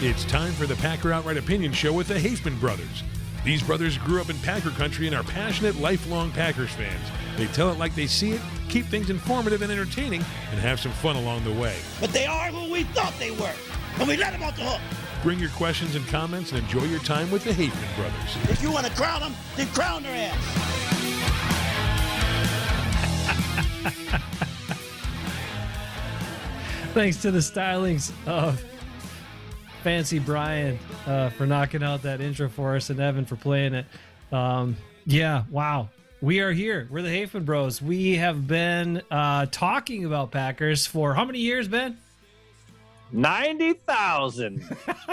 It's time for the Packer Outright Opinion Show with the Hafman brothers. These brothers grew up in Packer country and are passionate, lifelong Packers fans. They tell it like they see it, keep things informative and entertaining, and have some fun along the way. But they are who we thought they were, and we let them off the hook. Bring your questions and comments and enjoy your time with the Hafman brothers. If you want to crown them, then crown their ass. Thanks to the stylings of Fancy Brian for knocking out that intro for us, and Evan for playing it. Yeah, wow. We are here. We're the Hafman Bros. We have been talking about Packers for how many years, Ben? 90,000.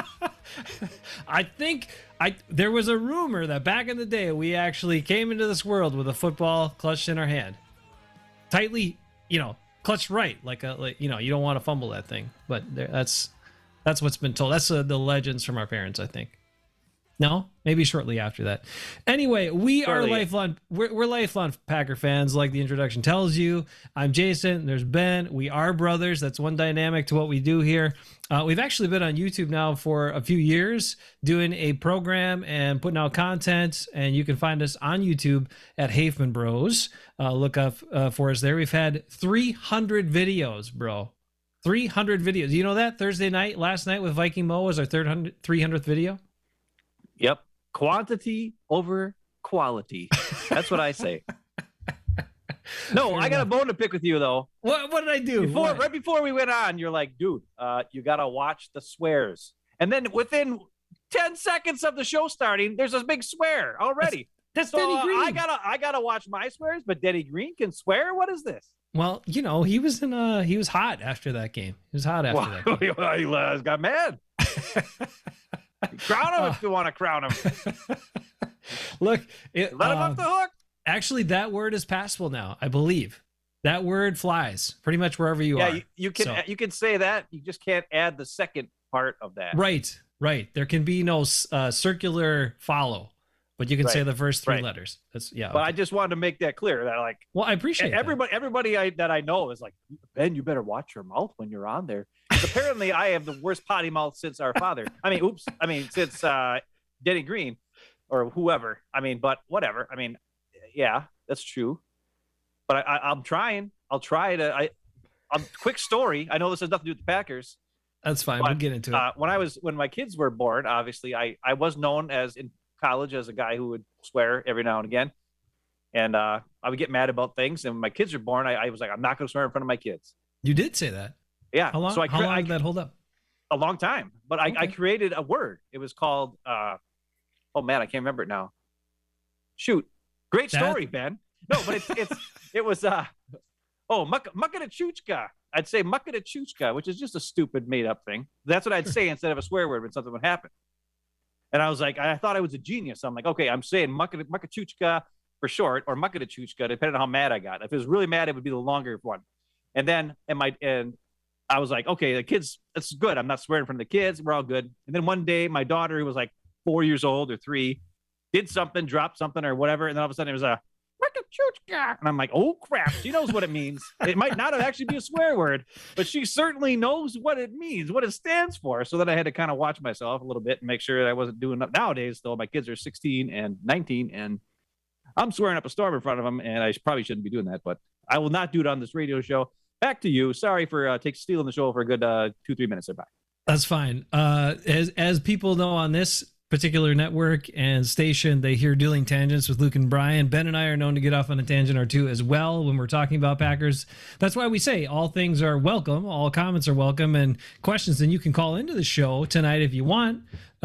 I think there was a rumor that back in the day we actually came into this world with a football clutched in our hand, tightly, clutched right, like you don't want to fumble that thing. But that's what's been told. That's the legends from our parents, I think. No, maybe shortly after that. Anyway, we are lifelong. We're lifelong Packer fans, like the introduction tells you. I'm Jason. There's Ben. We are brothers. That's one dynamic to what we do here. We've actually been on YouTube now for a few years, doing a program and putting out content. And you can find us on YouTube at Hafman Bros. Look up for us there. We've had 300 videos, bro. 300 videos. You know that? Last night with Viking Mo was our 300th video. Yep. Quantity over quality. That's what I say. No, I got a bone to pick with you, though. What did I do? Right before we went on, you're like, dude, you got to watch the swears. And then within 10 seconds of the show starting, there's a big swear already. That's Denny Green. I gotta watch my swears, but Denny Green can swear? What is this? Well, he was hot after that game. He was hot after that game. He got mad. Crown him if you want to crown him. Look, let him off the hook. Actually, that word is passable now, I believe. That word flies pretty much wherever you are. You can say that. You just can't add the second part of that. Right. There can be no circular follow, but you can say the first three letters. But okay. I just wanted to make that clear. That I appreciate everybody that I know is like, Ben, you better watch your mouth when you're on there. Apparently, I have the worst potty mouth since our father. Since Denny Green or whoever. But whatever. Yeah, that's true. But I'm trying. I'll try to. Quick story. I know this has nothing to do with the Packers. That's fine. We'll get into it. When my kids were born, obviously, I was known as in college as a guy who would swear every now and again, and I would get mad about things. And when my kids were born, I was like, I'm not going to swear in front of my kids. You did say that. Yeah. How long did that hold up? A long time. But okay. I created a word. It was called, I can't remember it now. Shoot. Great story, Ben. No, but it was, Muckatachuchka. I'd say Muckatachuchka, which is just a stupid made up thing. That's what I'd say instead of a swear word when something would happen. And I was like, I thought I was a genius. I'm like, okay, I'm saying Muckatachuchka for short, or Muckatachuchka, depending on how mad I got. If it was really mad, it would be the longer one. And then, and I was like, okay, the kids, that's good. I'm not swearing in front of the kids. We're all good. And then one day, my daughter, who was like 4 years old or 3, did something, dropped something or whatever. And then all of a sudden it was a, and I'm like, oh crap, she knows what it means. It might not actually be a swear word, but she certainly knows what it means, what it stands for. So then I had to kind of watch myself a little bit and make sure that I wasn't doing that. Nowadays, though, my kids are 16 and 19, and I'm swearing up a storm in front of them, and I probably shouldn't be doing that, but I will not do it on this radio show. Back to you. Sorry for stealing the show for a good 2-3 minutes there. Bye. That's fine. As people know on this particular network and station, they hear Dueling Tangents with Luke and Brian. Ben and I are known to get off on a tangent or two as well when we're talking about Packers. That's why we say all things are welcome, all comments are welcome, and questions. Then you can call into the show tonight if you want.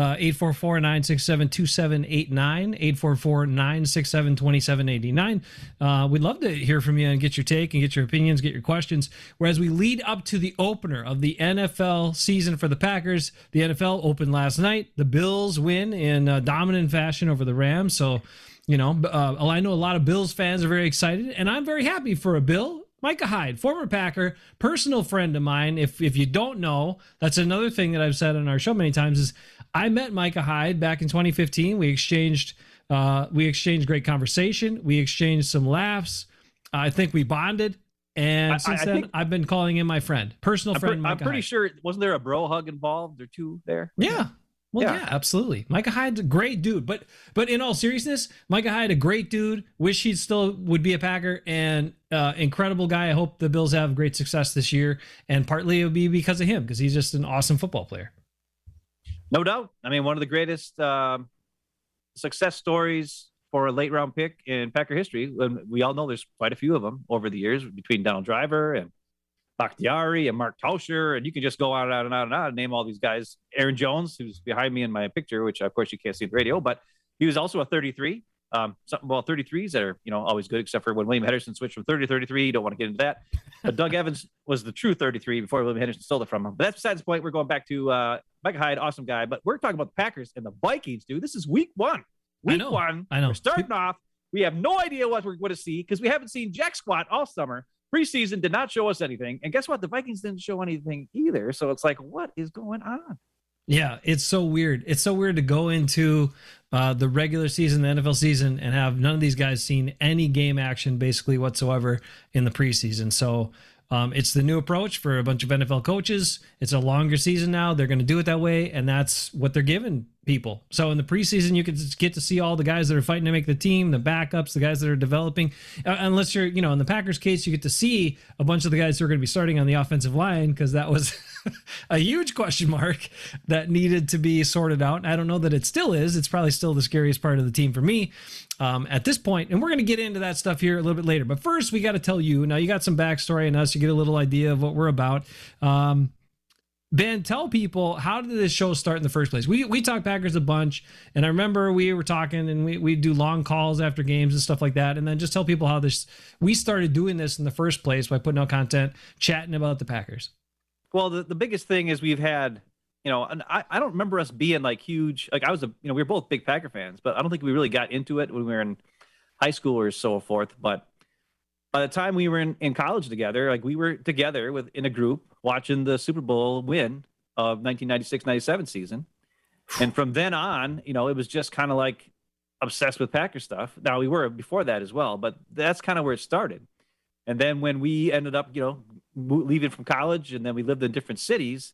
844-967-2789, 844-967-2789. We'd love to hear from you and get your take and get your opinions, get your questions. Whereas we lead up to the opener of the NFL season for the Packers, the NFL opened last night. The Bills win in dominant fashion over the Rams. So, I know a lot of Bills fans are very excited, and I'm very happy for a Bill. Micah Hyde, former Packer, personal friend of mine. If you don't know, that's another thing that I've said on our show many times is I met Micah Hyde back in 2015. We exchanged great conversation. We exchanged some laughs. I think we bonded. And since I then, think, I've been calling him my friend, personal friend. I'm Micah pretty Hyde. sure, wasn't there a bro hug involved or two there? Yeah. Well, Yeah. yeah, absolutely. Micah Hyde's a great dude, but in all seriousness, Micah Hyde, a great dude. Wish he still would be a Packer, and incredible guy. I hope the Bills have great success this year, and partly it'll be because of him, because he's just an awesome football player. No doubt. I mean, one of the greatest success stories for a late round pick in Packer history. And we all know there's quite a few of them over the years between Donald Driver and Bakhtiari and Mark Tauscher, and you can just go on and on and on and on and name all these guys. Aaron Jones, who's behind me in my picture, which of course you can't see on the radio, but he was also a 33. Something about 33s that are, always good, except for when William Henderson switched from 30 to 33. You don't want to get into that. But Doug Evans was the true 33 before William Henderson stole it from him. But that's besides the point. We're going back to Micah Hyde, awesome guy. But we're talking about the Packers and the Vikings, dude. This is week one. I know. We're starting off. We have no idea what we're going to see because we haven't seen jack squat all summer. Preseason did not show us anything. And guess what? The Vikings didn't show anything either. So it's like, what is going on? Yeah, it's so weird. It's so weird to go into the regular season, the NFL season, and have none of these guys seen any game action basically whatsoever in the preseason. So it's the new approach for a bunch of NFL coaches. It's a longer season now. They're going to do it that way, and that's what they're giving people. So in the preseason, you can get to see all the guys that are fighting to make the team, the backups, the guys that are developing. Unless you're, in the Packers case, you get to see a bunch of the guys who are going to be starting on the offensive line, because that was a huge question mark that needed to be sorted out. I don't know that it still is. It's probably still the scariest part of the team for me at this point. And we're going to get into that stuff here a little bit later. But first, we got to tell you, now you got some backstory on us. You get a little idea of what we're about. Ben, tell people, how did this show start in the first place? We talk Packers a bunch, and I remember we were talking, and we do long calls after games and stuff like that. And then just tell people how we started doing this in the first place by putting out content, chatting about the Packers. Well, the biggest thing is we've had, and I don't remember us being like huge. Like we were both big Packer fans, but I don't think we really got into it when we were in high school or so forth. But by the time we were in college together, like we were together in a group watching the Super Bowl win of 1996-97 season. And from then on, it was just kind of like obsessed with Packer stuff. Now we were before that as well, but that's kind of where it started. And then when we ended up, leaving from college, and then we lived in different cities,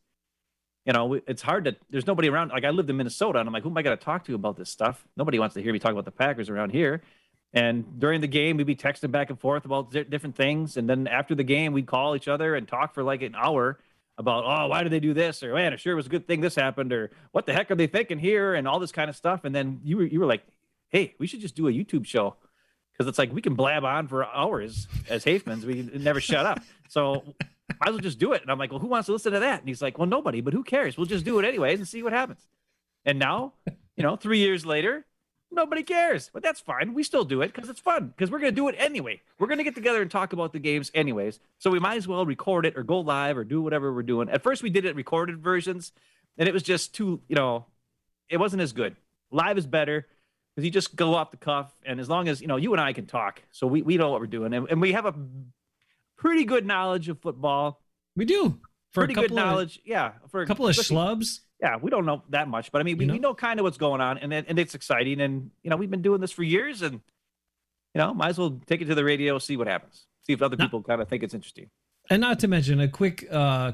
it's hard there's nobody around. Like I lived in Minnesota, and I'm like, who am I going to talk to about this stuff? Nobody wants to hear me talk about the Packers around here. And during the game, we'd be texting back and forth about different things. And then after the game, we'd call each other and talk for like an hour about, oh, why did they do this? Or, man, it sure was a good thing this happened. Or what the heck are they thinking here? And all this kind of stuff. And then you were like, hey, we should just do a YouTube show. Because it's like we can blab on for hours as Hafemans. We never shut up. So might as well just do it. And I'm like, well, who wants to listen to that? And he's like, well, nobody, but who cares? We'll just do it anyways and see what happens. And now, 3 years later, nobody cares. But that's fine. We still do it because it's fun. Because we're going to do it anyway. We're going to get together and talk about the games anyways. So we might as well record it or go live or do whatever we're doing. At first, we did it recorded versions, and it was just too, it wasn't as good. Live is better. Because you just go off the cuff, and as long as, you and I can talk, so we know what we're doing. And we have a pretty good knowledge of football. We do. Pretty good knowledge, yeah. For a couple of schlubs. Yeah, we don't know that much, but I mean, we know kind of what's going on, and it's exciting. And, we've been doing this for years, and, might as well take it to the radio, see what happens. See if other people kind of think it's interesting. And not to mention a quick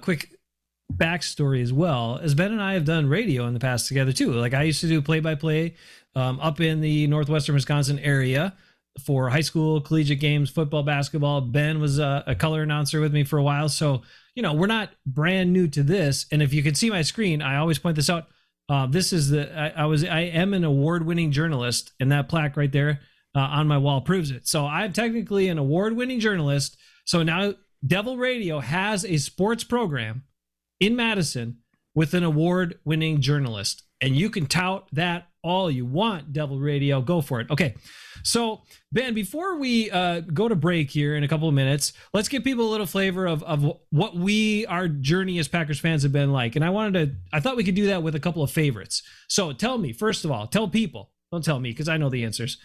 backstory as well, as Ben and I have done radio in the past together too. Like I used to do play-by-play up in the northwestern Wisconsin area for high school, collegiate games, football, basketball. Ben was a color announcer with me for a while. So, we're not brand new to this. And if you can see my screen, I always point this out. This is I am an award-winning journalist, and that plaque right there on my wall proves it. So I'm technically an award-winning journalist. So now Devil Radio has a sports program in Madison with an award-winning journalist, and you can tout that all you want. Devil Radio, go for it. Okay, so Ben, before we go to break here in a couple of minutes, let's give people a little flavor of what our journey as Packers fans have been like. And I thought we could do that with a couple of favorites. So tell me, first of all, tell people, don't tell me because I know the answers,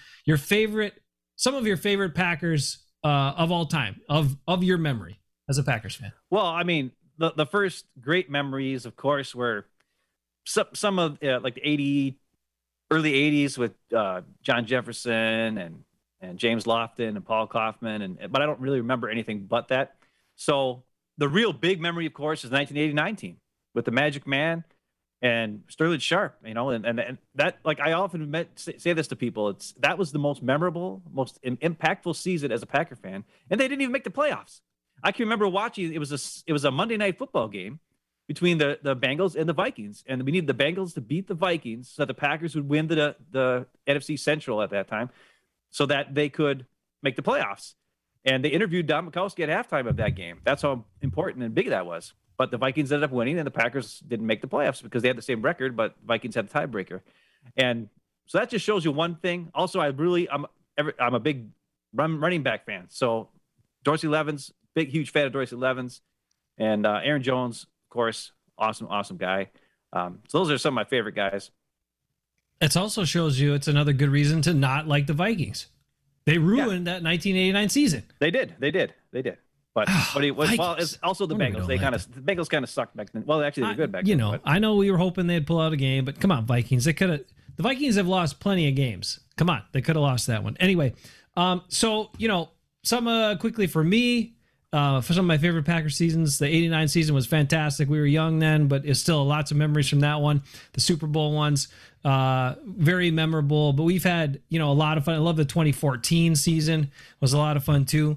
some of your favorite Packers of all time, of your memory as a Packers fan. Well, I mean, the first great memories, of course, were some of like the early 80s with John Jefferson and James Lofton and Paul Kaufman, but I don't really remember anything but that. So the real big memory, of course, is the 1989 team with the Magic Man and Sterling Sharp, and that, like, I often say this to people, that was the most memorable, most impactful season as a Packer fan, and they didn't even make the playoffs. I can remember watching, it was a Monday Night Football game between the Bengals and the Vikings, and we needed the Bengals to beat the Vikings so that the Packers would win the NFC Central at that time so that they could make the playoffs. And they interviewed Don Mikowski at halftime of that game. That's how important and big that was. But the Vikings ended up winning, and the Packers didn't make the playoffs because they had the same record, but Vikings had the tiebreaker. And so that just shows you one thing. Also, I'm a big running back fan. So Dorsey Levens, huge fan of Dorsey Levens, and Aaron Jones, of course, awesome guy. So those are some of my favorite guys. It also shows you it's another good reason to not like the Vikings. They ruined that 1989 season. They did. But it's also the Bengals. The Bengals kind of sucked back then. Well, actually, they're good back then. But I know we were hoping they'd pull out a game, but come on, Vikings. The Vikings have lost plenty of games. Come on, they could have lost that one. Anyway, so some quickly for me, for some of my favorite Packers seasons, the 89 season was fantastic. We were young then, but it's still lots of memories from that one. The Super Bowl ones, very memorable. But we've had, a lot of fun. I love the 2014 season. Was a lot of fun too.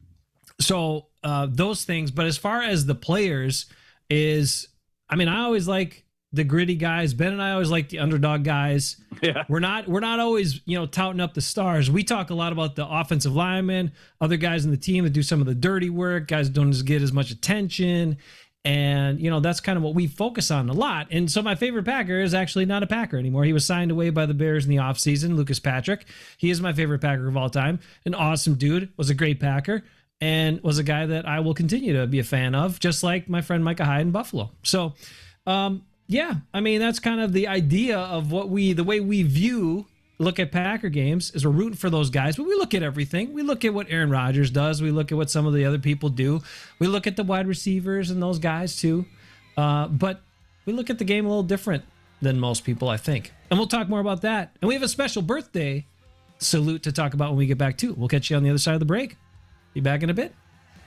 So those things. But as far as the players I always like the gritty guys. Ben and I always like the underdog guys. Yeah. We're not always, touting up the stars. We talk a lot about the offensive linemen, other guys in the team that do some of the dirty work, guys that don't get as much attention. And, that's kind of what we focus on a lot. And so my favorite Packer is actually not a Packer anymore. He was signed away by the Bears in the offseason, Lucas Patrick. He is my favorite Packer of all time. An awesome dude, was a great Packer, and was a guy that I will continue to be a fan of, just like my friend Micah Hyde in Buffalo. So, that's kind of the idea of the way we look at Packer games is we're rooting for those guys, but we look at everything. We look at what Aaron Rodgers does. We look at what some of the other people do. We look at the wide receivers and those guys too. But we look at the game a little different than most people, I think. And we'll talk more about that. And we have a special birthday salute to talk about when we get back too. We'll catch you on the other side of the break. Be back in a bit.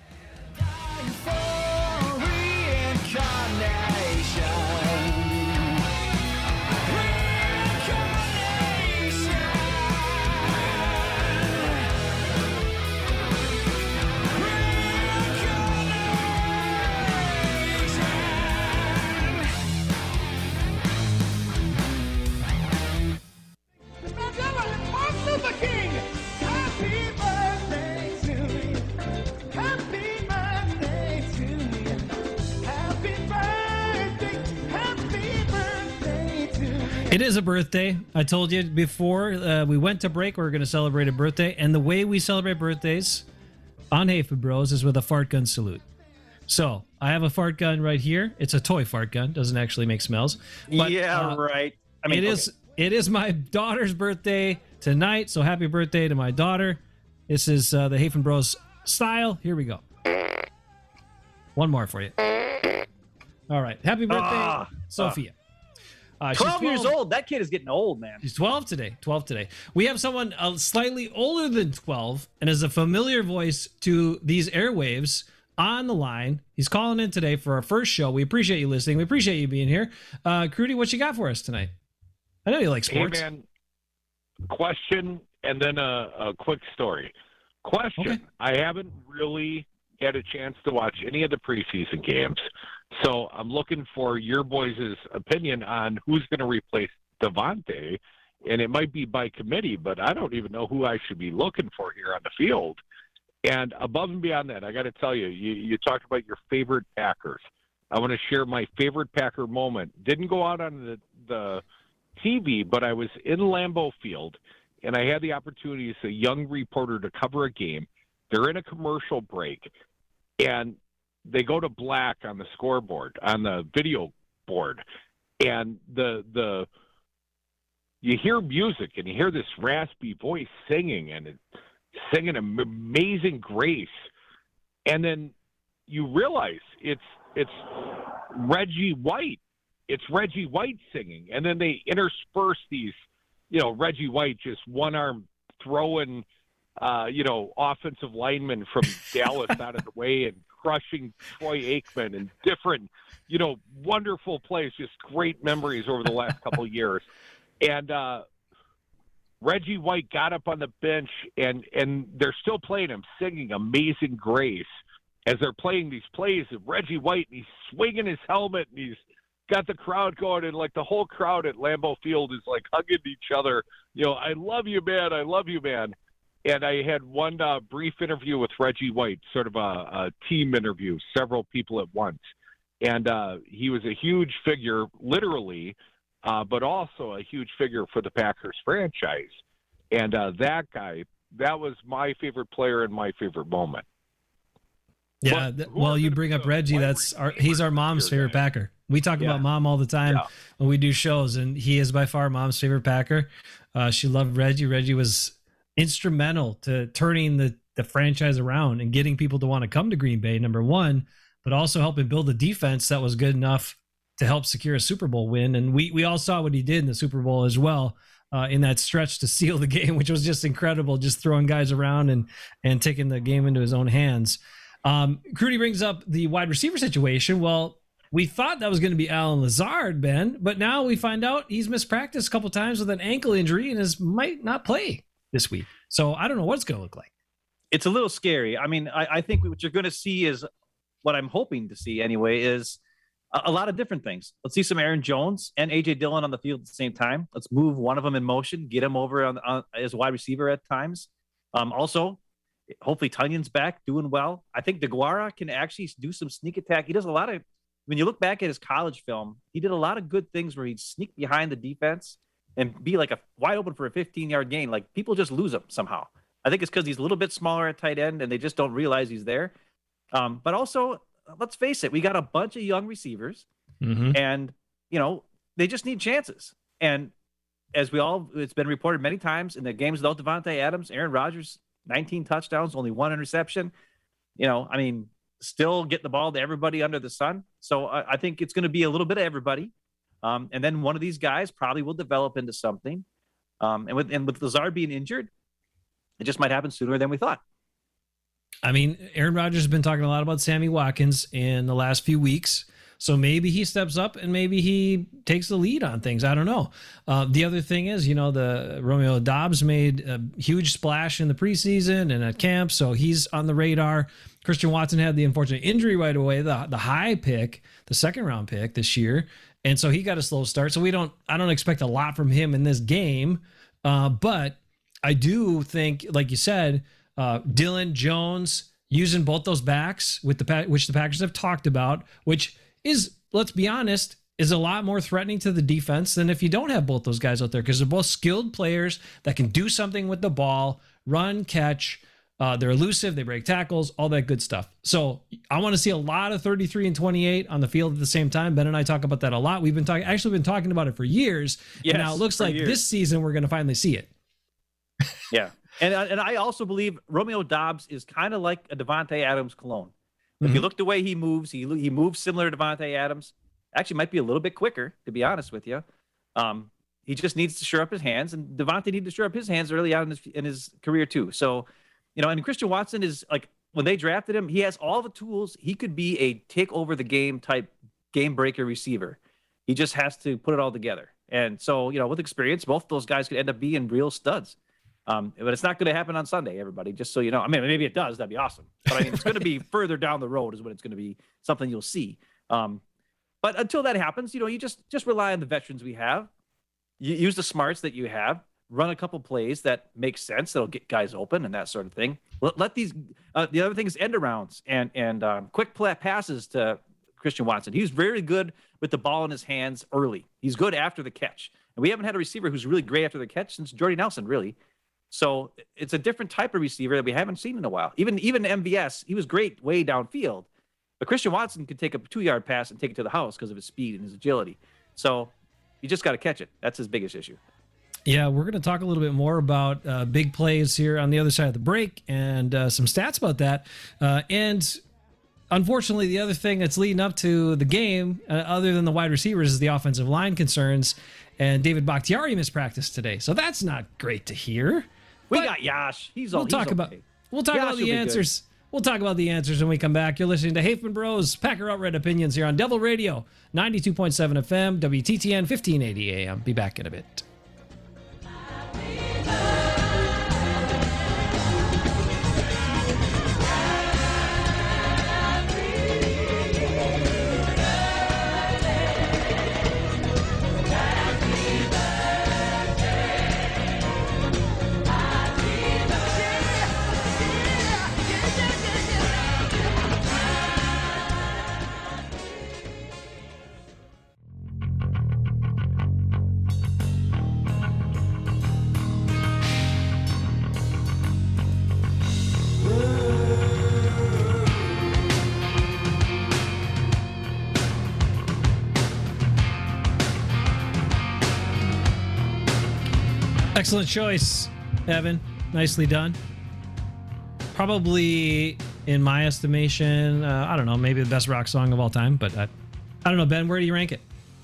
It is a birthday. I told you before we went to break, we were going to celebrate a birthday. And the way we celebrate birthdays on Hayford Bros is with a fart gun salute. So I have a fart gun right here. It's a toy fart gun. Doesn't actually make smells. But, right. It is my daughter's birthday tonight. So happy birthday to my daughter. This is the Hayford Bros style. Here we go. One more for you. All right. Happy birthday, Sophia. 12 years old. That kid is getting old, man. She's 12 today. We have someone slightly older than 12 and is a familiar voice to these airwaves on the line. He's calling in today for our first show. We appreciate you listening. We appreciate you being here. Crudy, what you got for us tonight? I know you like sports. Hey, man. Question and then a quick story. Question. Okay. I haven't really had a chance to watch any of the preseason games. So I'm looking for your boys' opinion on who's going to replace Devontae, and it might be by committee, but I don't even know who I should be looking for here on the field. And above and beyond that, I got to tell you, you talked about your favorite Packers. I want to share my favorite Packer moment. Didn't go out on the TV, but I was in Lambeau Field, and I had the opportunity as a young reporter to cover a game. They're in a commercial break, and they go to black on the scoreboard, on the video board, and you hear music and you hear this raspy voice singing, and it's singing Amazing Grace, and then you realize it's Reggie White. It's Reggie White singing, and then they intersperse these, Reggie White just one arm throwing offensive linemen from Dallas out of the way and crushing Troy Aikman and different, wonderful plays, just great memories over the last couple of years. And Reggie White got up on the bench, and they're still playing him, singing Amazing Grace as they're playing these plays of Reggie White, and he's swinging his helmet, and he's got the crowd going, and like the whole crowd at Lambeau Field is like hugging each other. I love you, man. I love you, man. And I had one brief interview with Reggie White, sort of a team interview, several people at once. And he was a huge figure, literally, but also a huge figure for the Packers franchise. And that guy, that was my favorite player and my favorite moment. Yeah, well, you bring up Reggie. He's our mom's favorite Packer. We talk about mom all the time when we do shows, and he is by far mom's favorite Packer. She loved Reggie. Reggie was instrumental to turning the franchise around and getting people to want to come to Green Bay, number one, but also helping build a defense that was good enough to help secure a Super Bowl win. And we all saw what he did in the Super Bowl as well, in that stretch to seal the game, which was just incredible, just throwing guys around and taking the game into his own hands. Crudy brings up the wide receiver situation. Well, we thought that was going to be Allen Lazard, Ben, but now we find out he's missed practice a couple times with an ankle injury and might not play this week. So I don't know what it's going to look like. It's a little scary. I mean, I think what you're going to see is what I'm hoping to see anyway is a lot of different things. Let's see some Aaron Jones and A.J. Dillon on the field at the same time. Let's move one of them in motion, get him over on as a wide receiver at times. Also, hopefully Tunyon's back, doing well. I think DeGuara can actually do some sneak attack. He does a lot of, when you look back at his college film, he did a lot of good things where he'd sneak behind the defense and be like a wide open for a 15-yard gain. Like, people just lose him somehow. I think it's because he's a little bit smaller at tight end and they just don't realize he's there. But also, let's face it, we got a bunch of young receivers and, they just need chances. And as it's been reported many times in the games without Davante Adams, Aaron Rodgers, 19 touchdowns, only one interception. Still get the ball to everybody under the sun. So I think it's going to be a little bit of everybody. And then one of these guys probably will develop into something. And with Lazard being injured, it just might happen sooner than we thought. I mean, Aaron Rodgers has been talking a lot about Sammy Watkins in the last few weeks. So maybe he steps up and maybe he takes the lead on things. I don't know. The other thing is, the Romeo Doubs made a huge splash in the preseason and at camp, so he's on the radar. Christian Watson had the unfortunate injury right away, the high pick, the second round pick this year, and so he got a slow start. So I don't expect a lot from him in this game, but I do think, like you said, Dillon, Jones, using both those backs which the Packers have talked about, which is, let's be honest, is a lot more threatening to the defense than if you don't have both those guys out there, because they're both skilled players that can do something with the ball, run, catch. They're elusive. They break tackles, all that good stuff. So I want to see a lot of 33 and 28 on the field at the same time. Ben and I talk about that a lot. We've been talking about it for years. Yes, and now it looks like this season we're going to finally see it. Yeah. And I also believe Romeo Doubs is kind of like a Davante Adams clone. If you look the way he moves, he moves similar to Davante Adams. Actually, might be a little bit quicker, to be honest with you. He just needs to shore up his hands, and Davante needed to shore up his hands early on in his career too. So, and Christian Watson is like, when they drafted him, he has all the tools. He could be a take over the game type game breaker receiver. He just has to put it all together. And so, with experience, both those guys could end up being real studs. But it's not going to happen on Sunday, everybody, just so you know. I mean, maybe it does. That'd be awesome. But I mean, it's going to be further down the road is when it's going to be something you'll see. But until that happens, you just rely on the veterans we have. You use the smarts that you have, run a couple plays that make sense, that'll get guys open and that sort of thing. Let these, the other thing is end arounds and quick passes to Christian Watson. He's very good with the ball in his hands early. He's good after the catch. And we haven't had a receiver who's really great after the catch since Jordy Nelson, really. So it's a different type of receiver that we haven't seen in a while. Even MVS, he was great way downfield. But Christian Watson could take a 2-yard pass and take it to the house because of his speed and his agility. So you just got to catch it. That's his biggest issue. Yeah, we're going to talk a little bit more about big plays here on the other side of the break and some stats about that. And unfortunately, the other thing that's leading up to the game, other than the wide receivers, is the offensive line concerns. And David Bakhtiari missed practice today. So that's not great to hear. We But got Yash. we'll talk about okay. the be good. answers. We'll talk about the answers when we come back. You're listening to Hafman Bros Packer Outright Opinions here on Devil Radio 92.7 FM, WTTN 1580 AM. Be back in a bit. Excellent choice, Evan. Nicely done. Probably, in my estimation, I don't know, maybe the best rock song of all time, but I don't know, Ben, where do you rank it?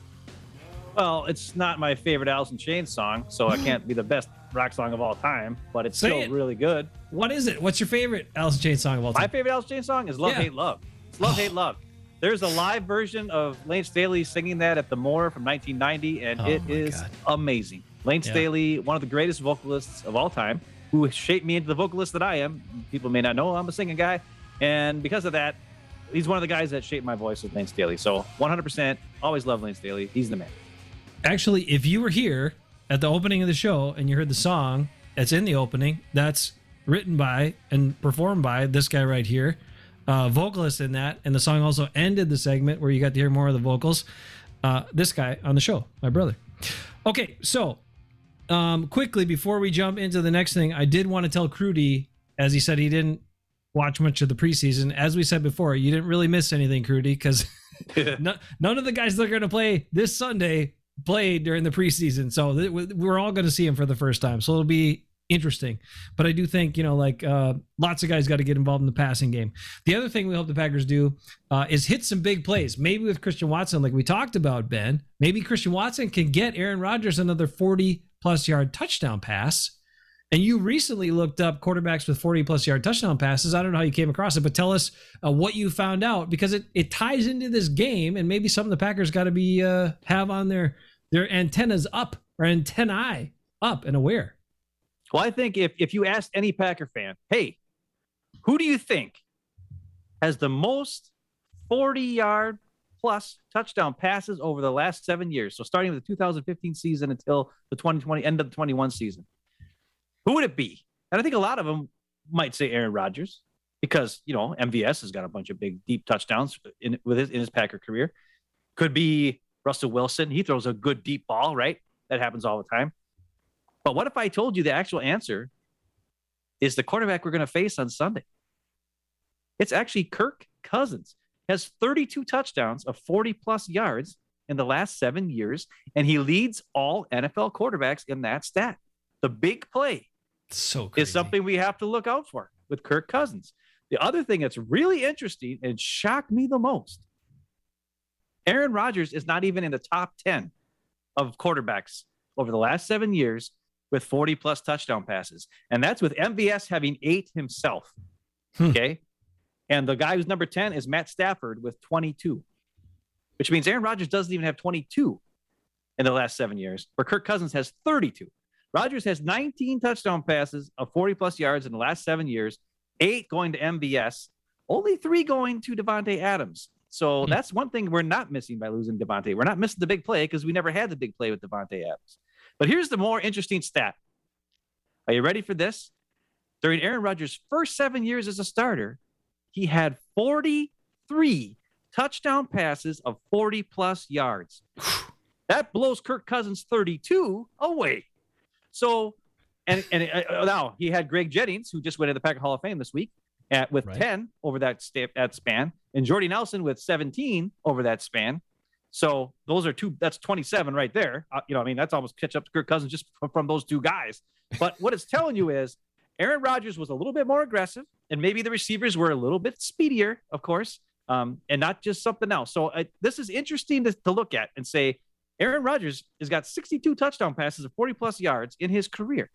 Well, it's not my favorite Alice in Chains song, so it can't be the best rock song of all time, but it's Say still it. really good. What is it? What's your favorite Alice in Chains song of all time? My favorite Alice in Chains song is Love, Yeah. Hate, Love. It's Love, Hate, Love. There's a live version of Lane Staley singing that at the Moore from 1990, and Oh it my is God. amazing. Lane Yeah. Staley, one of the greatest vocalists of all time, who shaped me into the vocalist that I am. People may not know I'm a singing guy, and because of that, he's one of the guys that shaped my voice with Lane Staley. So 100%, always love Lane Staley. He's the man. Actually, if you were here at the opening of the show and you heard the song that's in the opening, that's written by and performed by this guy right here, vocalist in that, and the song also ended the segment where you got to hear more of the vocals. This guy on the show, my brother. Okay, so quickly before we jump into the next thing, I did want to tell Crudy, as he said he didn't watch much of the preseason. As we said before, you didn't really miss anything, Crudy, because none of the guys that are going to play this Sunday played during the preseason, so we're all going to see him for the first time, so it'll be interesting. But I do think, lots of guys got to get involved in the passing game. The other thing we hope the Packers do is hit some big plays, maybe with Christian Watson, like we talked about, Ben. Maybe Christian Watson can get Aaron Rodgers another 40-plus yard touchdown pass. And you recently looked up quarterbacks with 40-plus yard touchdown passes. I don't know how you came across it, but tell us what you found out, because it ties into this game, and maybe something the Packers got to be have on their antennas up, or antennae up and aware. Well, I think if you asked any Packer fan, hey, who do you think has the most 40-yard plus touchdown passes over the last 7 years? So starting with the 2015 season until the 2020 end of the 21 season, who would it be? And I think a lot of them might say Aaron Rodgers, because MVS has got a bunch of big deep touchdowns in his Packer career. Could be Russell Wilson. He throws a good deep ball, right? That happens all the time. But what if I told you the actual answer is the quarterback we're going to face on Sunday? It's actually Kirk Cousins. He has 32 touchdowns of 40-plus yards in the last 7 years, and he leads all NFL quarterbacks in that stat. The big play So crazy. is something we have to look out for with Kirk Cousins. The other thing that's really interesting and shocked me the most, Aaron Rodgers is not even in the top 10 of quarterbacks over the last 7 years with 40-plus touchdown passes. And that's with MVS having 8 himself. Okay. And the guy who's number 10 is Matt Stafford with 22, which means Aaron Rodgers doesn't even have 22 in the last 7 years, where Kirk Cousins has 32. Rodgers has 19 touchdown passes of 40-plus yards in the last 7 years, 8 going to MVS, only 3 going to Devontae Adams. So that's one thing we're not missing by losing Devontae. We're not missing the big play because we never had the big play with Devontae Adams. But here's the more interesting stat. Are you ready for this? During Aaron Rodgers' first 7 years as a starter, he had 43 touchdown passes of 40-plus yards. That blows Kirk Cousins' 32 away. So, and now he had Greg Jennings, who just went to the Packer Hall of Fame this week, with 10 over that span, and Jordy Nelson with 17 over that span. So those are that's 27 right there. That's almost catch up to Kirk Cousins just from those two guys. But what it's telling you is Aaron Rodgers was a little bit more aggressive, and maybe the receivers were a little bit speedier, of course, and not just something else. So this is interesting to look at and say, Aaron Rodgers has got 62 touchdown passes of 40-plus yards in his career.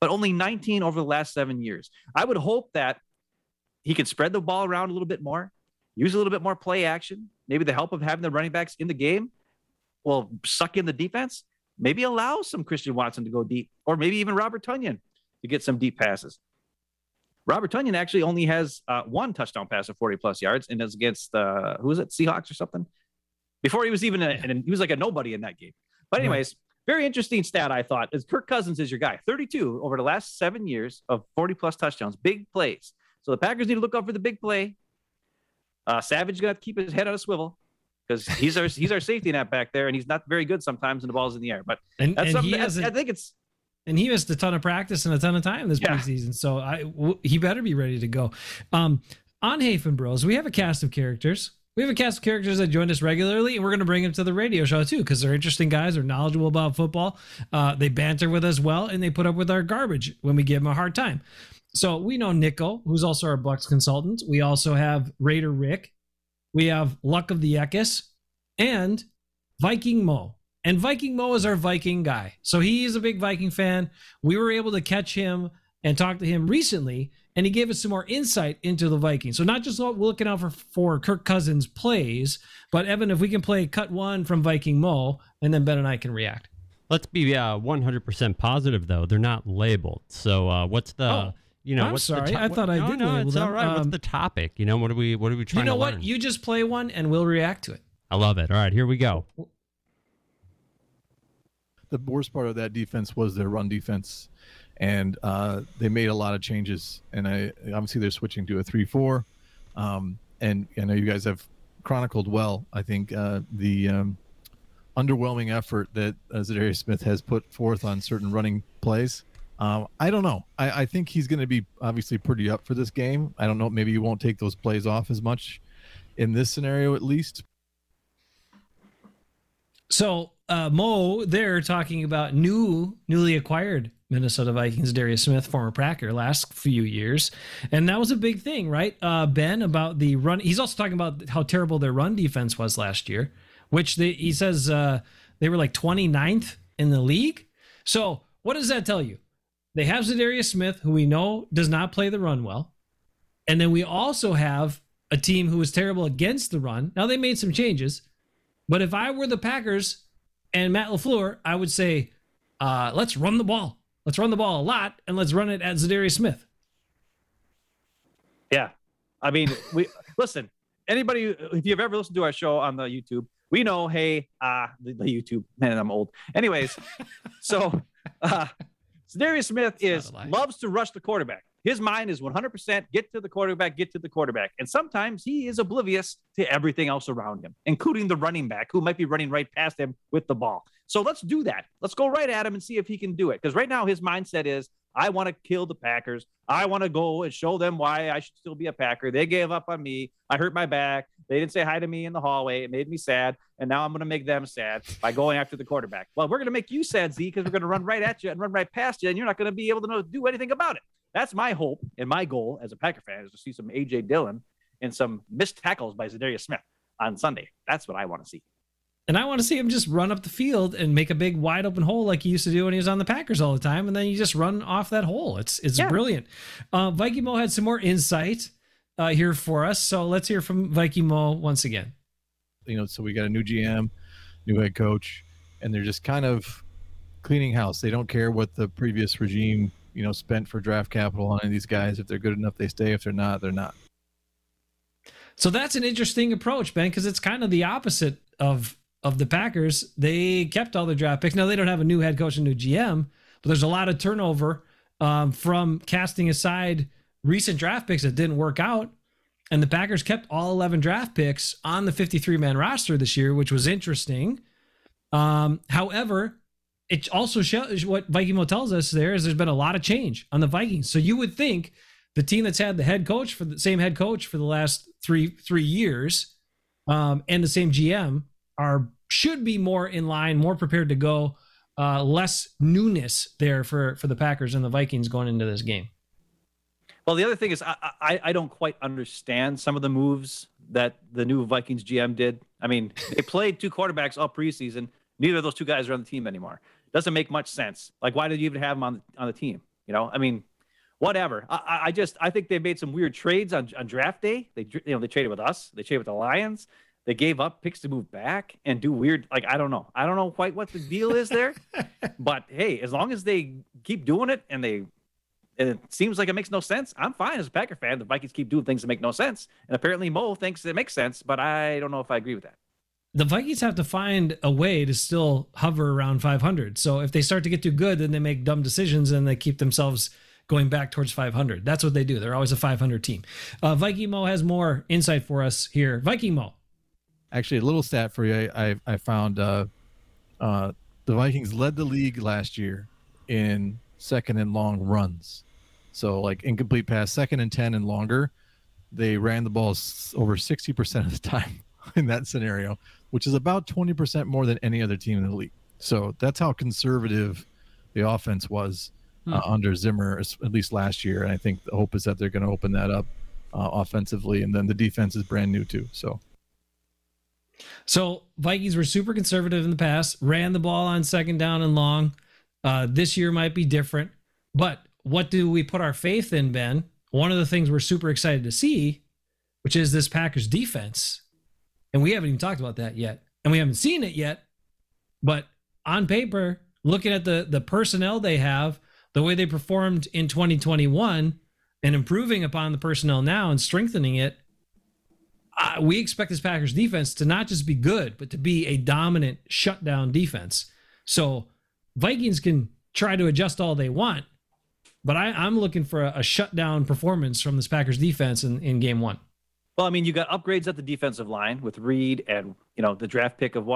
but only 19 over the last 7 years. I would hope that he can spread the ball around a little bit more, use a little bit more play action, maybe the help of having the running backs in the game will suck in the defense, maybe allow some Christian Watson to go deep, or maybe even Robert Tonyan to get some deep passes. Robert Tonyan actually only has one touchdown pass of 40-plus yards, and is against, who was it, Seahawks or something? Before he was even, he was like a nobody in that game. But anyways, very interesting stat, I thought, is Kirk Cousins is your guy. 32 over the last 7 years of 40-plus touchdowns, big plays. So the Packers need to look out for the big play. Savage is going to have to keep his head on a swivel because he's our safety net back there, and he's not very good sometimes when the ball's in the air. But that's something I think it's. And he missed a ton of practice and a ton of time this preseason, so he better be ready to go. On Hafen Bros, we have a cast of characters. We have a cast of characters that join us regularly, and we're going to bring them to the radio show too because they're interesting guys. They're knowledgeable about football. They banter with us well, and they put up with our garbage when we give them a hard time. So we know Nico, who's also our Bucks consultant. We also have Raider Rick. We have Luck of the Ekis and Viking Mo. And Viking Mo is our Viking guy. So he is a big Viking fan. We were able to catch him and talk to him recently, and he gave us some more insight into the Vikings. So not just looking out for Kirk Cousins plays, but Evan, if we can play cut one from Viking Mo, and then Ben and I can react. Let's be 100% positive, though. They're not labeled. So what's the... I'm sorry. I thought I did. No, label it's them. all right. What's the topic? What are we trying to learn? You know what? You just play one, and we'll react to it. I love it. All right, here we go. The worst part of that defense was their run defense, and they made a lot of changes. And obviously they're switching to a 3-4. And I know you guys have chronicled well. I think the underwhelming effort that Zadarius Smith has put forth on certain running plays. I don't know. I think he's going to be obviously pretty up for this game. I don't know. Maybe he won't take those plays off as much in this scenario, at least. So Mo, they're talking about newly acquired Minnesota Vikings Darius Smith, former Packer, last few years, and that was a big thing, right? Ben, about the run. He's also talking about how terrible their run defense was last year, which he says they were like 29th in the league. So what does that tell you? They have Zadarius Smith, who we know does not play the run well. And then we also have a team who was terrible against the run. Now, they made some changes. But if I were the Packers and Matt LaFleur, I would say, let's run the ball. Let's run the ball a lot, and let's run it at Zadarius Smith. Yeah. I mean, listen, anybody, if you've ever listened to our show on the YouTube, we know, hey, the YouTube, man, I'm old. Anyways, so... Zadarius Smith loves to rush the quarterback. His mind is 100% get to the quarterback. And sometimes he is oblivious to everything else around him, including the running back who might be running right past him with the ball. So let's do that. Let's go right at him and see if he can do it. Because right now his mindset is, I want to kill the Packers. I want to go and show them why I should still be a Packer. They gave up on me. I hurt my back. They didn't say hi to me in the hallway. It made me sad. And now I'm going to make them sad by going after the quarterback. Well, we're going to make you sad, Z, because we're going to run right at you and run right past you, and you're not going to be able to do anything about it. That's my hope and my goal as a Packer fan, is to see some A.J. Dillon and some missed tackles by Zadarius Smith on Sunday. That's what I want to see. And I want to see him just run up the field and make a big wide open hole like he used to do when he was on the Packers all the time. And then you just run off that hole. It's brilliant. Viking Mo had some more insight here for us. So let's hear from Viking Mo once again. So we got a new GM, new head coach, and they're just kind of cleaning house. They don't care what the previous regime, spent for draft capital on any of these guys. If they're good enough, they stay. If they're not, they're not. So that's an interesting approach, Ben, because it's kind of the opposite of the Packers. They kept all their draft picks. Now, they don't have a new head coach and new GM, but there's a lot of turnover from casting aside recent draft picks that didn't work out. And the Packers kept all 11 draft picks on the 53-man roster this year, which was interesting. However, it also shows what Viking Mo tells us there's been a lot of change on the Vikings. So you would think the team that's had the same head coach for the last three years and the same GM should be more in line, more prepared to go, less newness there for the Packers and the Vikings going into this game. Well, the other thing is I don't quite understand some of the moves that the new Vikings GM did. I mean, they played two quarterbacks all preseason. Neither of those two guys are on the team anymore. Doesn't make much sense. Like, why did you even have them on the team? I mean, whatever. I think they made some weird trades on draft day. They traded with us. They traded with the Lions. They gave up picks to move back and do weird. Like, I don't know. I don't know quite what the deal is there. But hey, as long as they keep doing it and it seems like it makes no sense, I'm fine as a Packer fan. The Vikings keep doing things that make no sense. And apparently Mo thinks it makes sense, but I don't know if I agree with that. The Vikings have to find a way to still hover around 500. So if they start to get too good, then they make dumb decisions and they keep themselves going back towards 500. That's what they do. They're always a 500 team. Viking Mo has more insight for us here. Viking Mo. Actually, a little stat for you. I found the Vikings led the league last year in second and long runs. So like incomplete pass, second and 10 and longer. They ran the ball over 60% of the time in that scenario, which is about 20% more than any other team in the league. So that's how conservative the offense was under Zimmer, at least last year. And I think the hope is that they're going to open that up offensively. And then the defense is brand new too. So Vikings were super conservative in the past, ran the ball on second down and long. This year might be different, but what do we put our faith in, Ben? One of the things we're super excited to see, which is this Packers defense. And we haven't even talked about that yet. And we haven't seen it yet. But on paper, looking at the personnel they have, the way they performed in 2021 and improving upon the personnel now and strengthening it, we expect this Packers defense to not just be good, but to be a dominant shutdown defense. So Vikings can try to adjust all they want, but I'm looking for a shutdown performance from this Packers defense in game one. Well, I mean, you got upgrades at the defensive line with Reed and, the draft pick of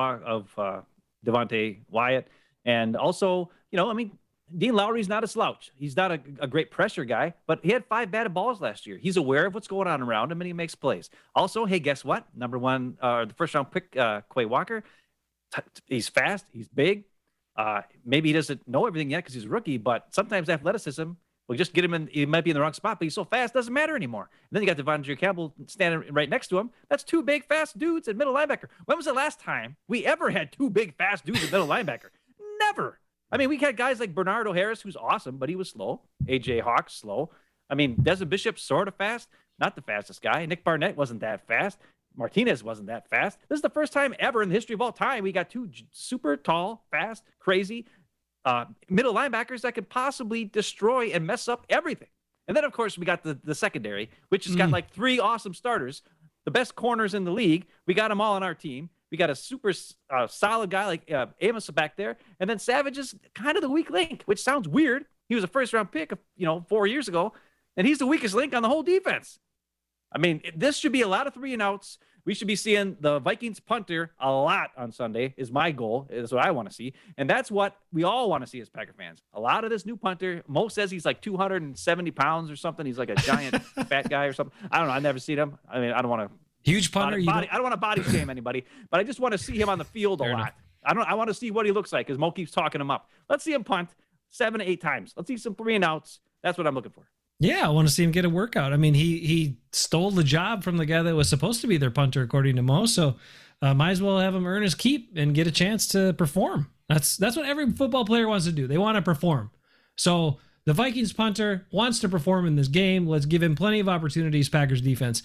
Devontae Wyatt. And also, Dean Lowry's not a slouch. He's not a great pressure guy, but he had 5 batted balls last year. He's aware of what's going on around him, and he makes plays. Also, hey, guess what? Number one, the first-round pick, Quay Walker, he's fast. He's big. Maybe he doesn't know everything yet because he's a rookie, but sometimes athleticism will just get him in. He might be in the wrong spot, but he's so fast, doesn't matter anymore. And then you got Devondre Campbell standing right next to him. That's 2 big, fast dudes at middle linebacker. When was the last time we ever had 2 big, fast dudes at middle linebacker? Never. I mean, we had guys like Bernardo Harris, who's awesome, but he was slow. A.J. Hawk, slow. I mean, Desmond Bishop, sort of fast. Not the fastest guy. Nick Barnett wasn't that fast. Martinez wasn't that fast. This is the first time ever in the history of all time we got 2 super tall, fast, crazy middle linebackers that could possibly destroy and mess up everything. And then, of course, we got the secondary, which has got like 3 awesome starters, the best corners in the league. We got them all on our team. We got a super solid guy like Amos back there. And then Savage is kind of the weak link, which sounds weird. He was a first-round pick, 4 years ago, and he's the weakest link on the whole defense. I mean, this should be a lot of 3-and-outs. We should be seeing the Vikings punter a lot on Sunday is my goal. Is what I want to see. And that's what we all want to see as Packer fans. A lot of this new punter. Mo says he's like 270 pounds or something. He's like a giant fat guy or something. I don't know. I've never seen him. I mean, I don't want to. Huge punter. I don't want to body shame anybody, but I just want to see him on the field a lot. I want to see what he looks like because Mo keeps talking him up. Let's see him punt 7 to 8 times. Let's see some 3-and-outs. That's what I'm looking for. Yeah, I want to see him get a workout. I mean, he stole the job from the guy that was supposed to be their punter, according to Mo. So might as well have him earn his keep and get a chance to perform. That's what every football player wants to do. They want to perform. So the Vikings punter wants to perform in this game. Let's give him plenty of opportunities, Packers defense.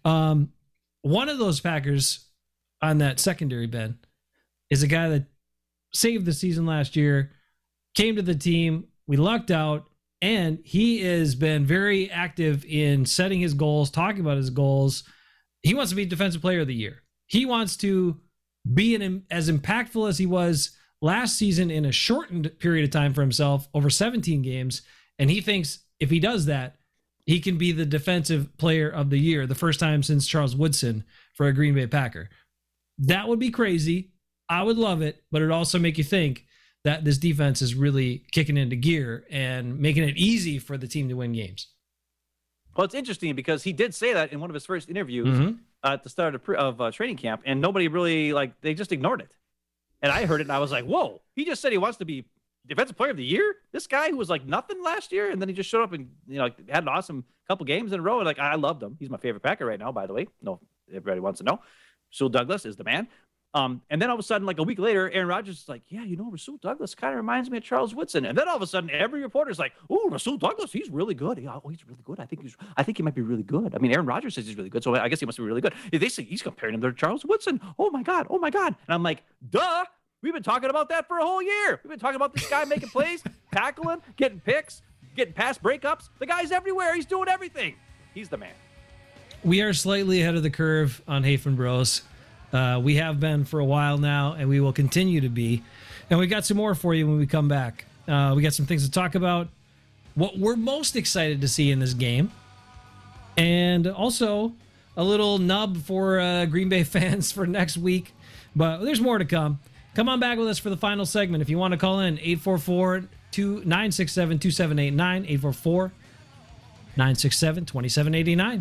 One of those Packers on that secondary, Ben, is a guy that saved the season last year, came to the team. We lucked out. And he has been very active in setting his goals, talking about his goals. He wants to be Defensive Player of the Year. He wants to be as impactful as he was last season in a shortened period of time for himself, over 17 games. And he thinks if he does that, he can be the Defensive Player of the Year, the first time since Charles Woodson for a Green Bay Packer. That would be crazy. I would love it, but it would also make you think that this defense is really kicking into gear and making it easy for the team to win games. Well, it's interesting because he did say that in one of his first interviews at the start of training camp, and nobody really, they just ignored it. And I heard it, and I was like, whoa, he just said he wants to be Defensive Player of the Year? This guy who was like nothing last year, and then he just showed up and, had an awesome couple games in a row. And I loved him. He's my favorite Packer right now, by the way. No, everybody wants to know. Sewell Douglas is the man. And then all of a sudden, like a week later, Aaron Rodgers is like, yeah, Rasul Douglas kind of reminds me of Charles Woodson. And then all of a sudden, every reporter's like, oh, Rasul Douglas, he's really good. Yeah, oh, he's really good. I think he might be really good. I mean, Aaron Rodgers says he's really good, so I guess he must be really good. They say he's comparing him to Charles Woodson. Oh my God. And I'm like, duh. We've been talking about that for a whole year. We've been talking about this guy making plays, tackling, getting picks, getting past breakups. The guy's everywhere. He's doing everything. He's the man. We are slightly ahead of the curve on Hafen Bros. We have been for a while now, and we will continue to be. And we got some more for you when we come back. We got some things to talk about, what we're most excited to see in this game, and also a little nub for Green Bay fans for next week. But there's more to come. Come on back with us for the final segment. If you want to call in, 844-967-2789, 844-967-2789.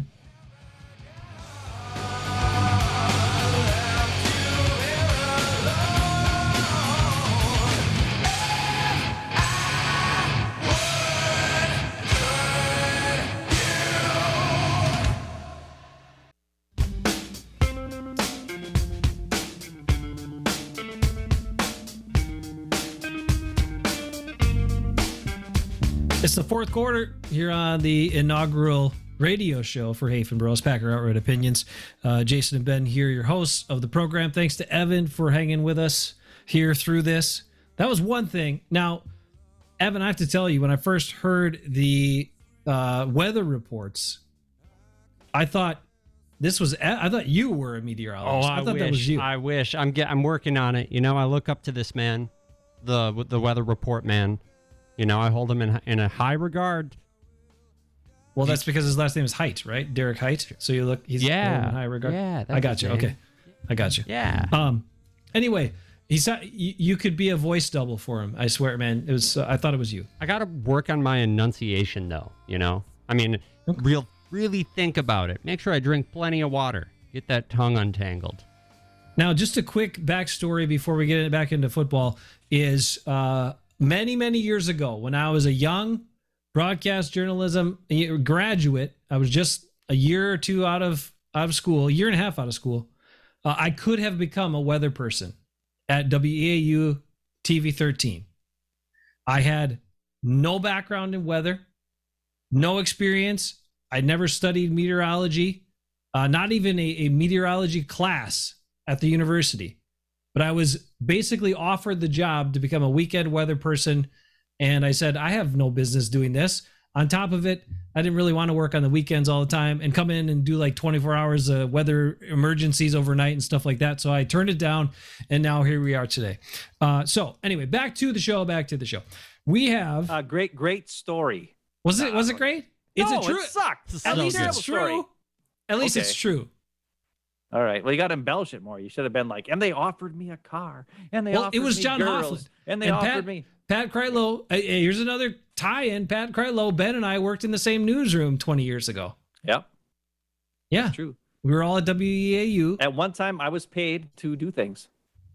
It's the fourth quarter here on the inaugural radio show for Hafen Bros, Packer Outright Opinions. Jason and Ben here, your hosts of the program. Thanks to Evan for hanging with us here through this. That was one thing. Now, Evan, I have to tell you, when I first heard the weather reports, I thought you were a meteorologist. I thought wish, that was you. I wish. I'm working on it. I look up to this man, the weather report man. I hold him in a high regard. Well, that's because his last name is Height, right? Derek Height. So he's in high regard. Yeah, I got you. Okay, I got you. Yeah. Anyway, he said you could be a voice double for him. I swear, man. It was. I thought it was you. I got to work on my enunciation, though. I mean, really think about it. Make sure I drink plenty of water. Get that tongue untangled. Now, just a quick backstory before we get back into football is. Many, many years ago, when I was a young broadcast journalism graduate, I was just a year or two out of school, a year and a half out of school. I could have become a weather person at WEAU TV 13. I had no background in weather, no experience. I never studied meteorology, not even a meteorology class at the university. But I was basically offered the job to become a weekend weather person. And I said, I have no business doing this. On top of it, I didn't really want to work on the weekends all the time and come in and do like 24 hours of weather emergencies overnight and stuff like that. So I turned it down. And now here we are today. So anyway, back to the show. We have great story. Was it great? It sucked. At least it's true. At least it's true. All right. Well, you got to embellish it more. You should have been like, and they offered me a car, and they offered it was me John girls, Hoffman, and they offered me. Pat Kreitlow. Here's another tie-in. Pat Kreitlow, Ben, and I worked in the same newsroom 20 years ago. Yep. Yeah. That's true. We were all at WEAU. At one time, I was paid to do things.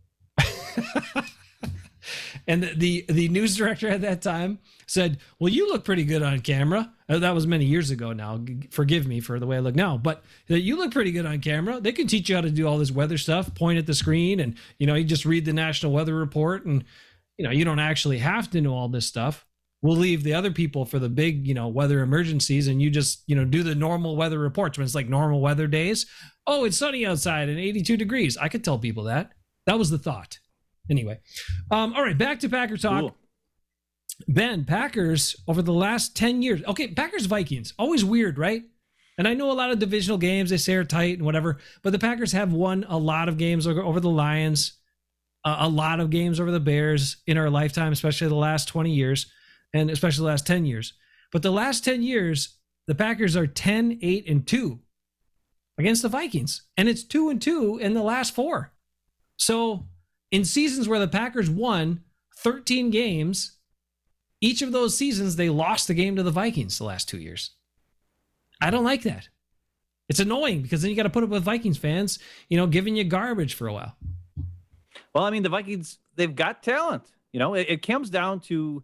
And the news director at that time said, well, you look pretty good on camera. That was many years ago now. Forgive me for the way I look now. But you look pretty good on camera. They can teach you how to do all this weather stuff, point at the screen, and, you just read the National Weather Report. And, you don't actually have to know all this stuff. We'll leave the other people for the big, weather emergencies. And you just, do the normal weather reports when it's like normal weather days. Oh, it's sunny outside and 82 degrees. I could tell people that. That was the thought. Anyway, all right, back to Packer talk. Cool. Ben, Packers over the last 10 years. Okay, Packers Vikings, always weird, right? And I know a lot of divisional games, they say are tight and whatever, but the Packers have won a lot of games over the Lions, a lot of games over the Bears in our lifetime, especially the last 20 years, and especially the last 10 years. But the last 10 years, the Packers are 10-8-2 against the Vikings, and it's 2-2 in the last 4. So in seasons where the Packers won 13 games, each of those seasons, they lost the game to the Vikings the last 2 years. I don't like that. It's annoying because then you got to put up with Vikings fans, giving you garbage for a while. Well, I mean, the Vikings, they've got talent. It comes down to,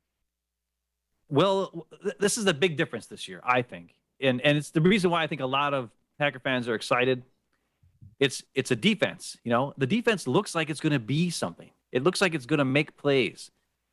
this is the big difference this year, I think. And it's the reason why I think a lot of Packer fans are excited. It's a defense. The defense looks like it's going to be something. It looks like it's going to make plays.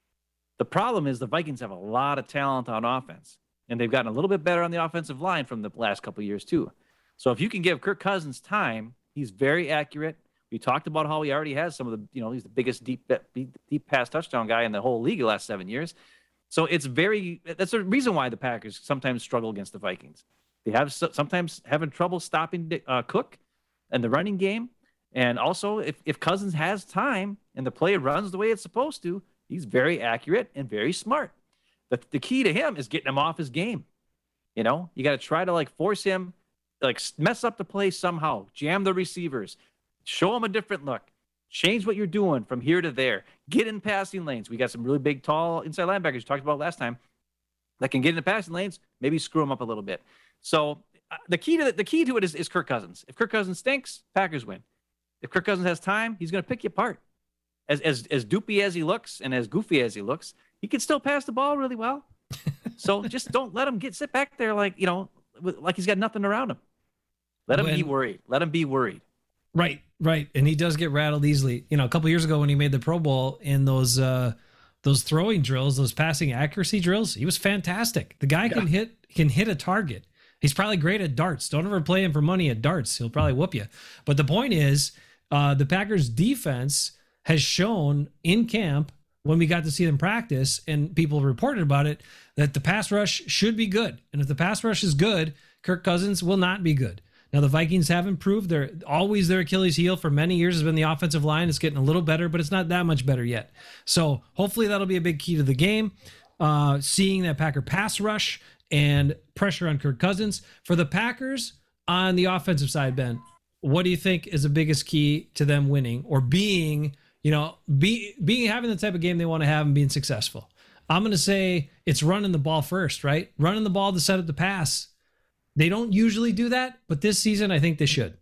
The problem is the Vikings have a lot of talent on offense, and they've gotten a little bit better on the offensive line from the last couple of years too. So if you can give Kirk Cousins time, he's very accurate. We talked about how he already has some of the, he's the biggest deep pass touchdown guy in the whole league the last 7 years. So that's the reason why the Packers sometimes struggle against the Vikings. They have sometimes having trouble stopping Cook and the running game. And also if Cousins has time and the play runs the way it's supposed to, he's very accurate and very smart. The key to him is getting him off his game. You got to try to force him, mess up the play somehow, jam the receivers, show him a different look, change what you're doing from here to there, get in passing lanes. We got some really big, tall inside linebackers you talked about last time that can get in the passing lanes, maybe screw them up a little bit. So the key to it is Kirk Cousins. If Kirk Cousins stinks, Packers win. If Kirk Cousins has time, he's going to pick you apart. As doopy as he looks and as goofy as he looks, he can still pass the ball really well. So just don't let him sit back there like he's got nothing around him. Let him be worried. Let him be worried. Right. And he does get rattled easily. A couple years ago when he made the Pro Bowl in those throwing drills, those passing accuracy drills, he was fantastic. The guy can hit a target. He's probably great at darts. Don't ever play him for money at darts. He'll probably whoop you. But the point is, the Packers defense has shown in camp when we got to see them practice and people reported about it, that the pass rush should be good. And if the pass rush is good, Kirk Cousins will not be good. Now, the Vikings have improved. They're always their Achilles heel for many years has been the offensive line. It's getting a little better, but it's not that much better yet. So hopefully that'll be a big key to the game. Seeing that Packer pass rush and pressure on Kirk Cousins. For the Packers on the offensive side, Ben, what do you think is the biggest key to them winning or being having the type of game they want to have and being successful? I'm going to say it's running the ball first, right? Running the ball to set up the pass. They don't usually do that, but this season I think they should.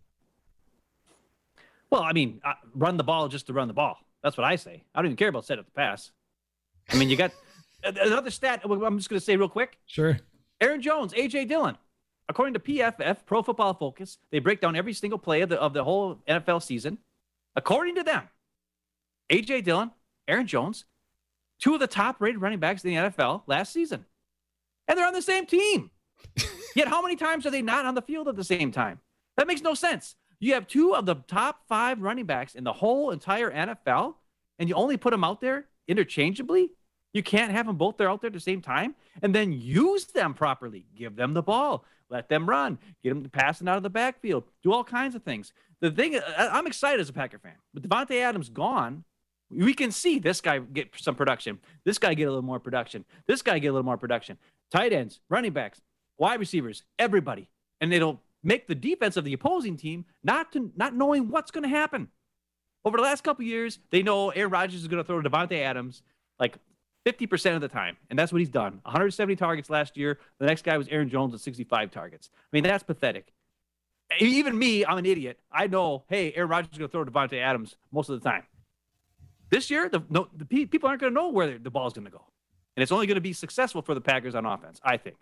Well, run the ball just to run the ball. That's what I say. I don't even care about set up the pass. You got another stat I'm just going to say real quick. Sure. Aaron Jones, A.J. Dillon. According to PFF, Pro Football Focus, they break down every single play of the whole NFL season. According to them, A.J. Dillon, Aaron Jones, two of the top-rated running backs in the NFL last season. And they're on the same team. Yet how many times are they not on the field at the same time? That makes no sense. You have two of the top 5 running backs in the whole entire NFL, and you only put them out there interchangeably? You can't have them both there out there at the same time and then use them properly. Give them the ball. Let them run. Get them passing out of the backfield. Do all kinds of things. The thing, I'm excited as a Packer fan. With Devontae Adams gone, we can see this guy get some production. This guy get a little more production. This guy get a little more production. Tight ends, running backs, wide receivers, everybody. And it'll make the defense of the opposing team not knowing what's going to happen. Over the last couple of years, they know Aaron Rodgers is going to throw to Devontae Adams 50% of the time. And that's what he's done. 170 targets last year. The next guy was Aaron Jones with 65 targets. That's pathetic. Even me, I'm an idiot. I know, hey, Aaron Rodgers is going to throw to Devontae Adams most of the time. This year, the people aren't going to know where the ball's going to go. And it's only going to be successful for the Packers on offense, I think.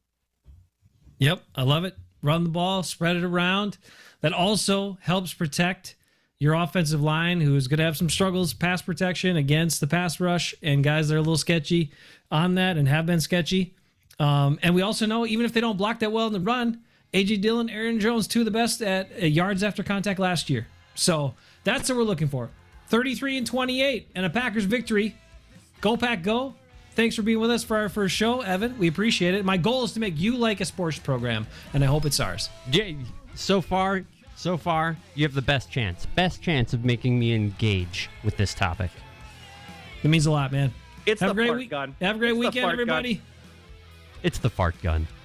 Yep, I love it. Run the ball, spread it around. That also helps protect your offensive line, who is going to have some struggles, pass protection against the pass rush, and guys that are a little sketchy on that and have been sketchy. And we also know, even if they don't block that well in the run, A.J. Dillon, Aaron Jones, two of the best at yards after contact last year. So that's what we're looking for. 33-28 and a Packers victory. Go Pack Go. Thanks for being with us for our first show, Evan. We appreciate it. My goal is to make you like a sports program, and I hope it's ours. Yeah, so far, you have the best chance of making me engage with this topic. It means a lot, man. It's have the a great fart gun. Have a great weekend, everybody. It's the fart gun.